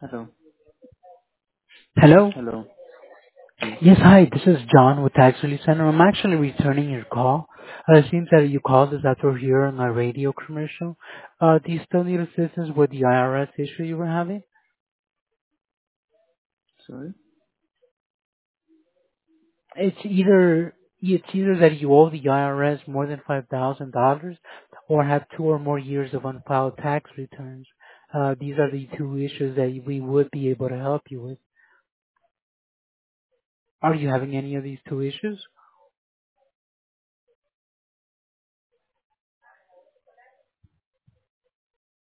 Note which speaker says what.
Speaker 1: Hello.
Speaker 2: Hello?
Speaker 1: Hello. Yes.
Speaker 2: Yes, hi, this is John with Tax Relief Center. I'm actually returning your call. It seems that you called us after hearing a radio commercial. Do you still need assistance with the IRS issue you were having?
Speaker 1: Sorry.
Speaker 2: It's either that you owe the IRS more than $5,000 or have 2 or more years of unfiled tax returns. These are the two issues that we would be able to help you with. Are you having any of these two issues?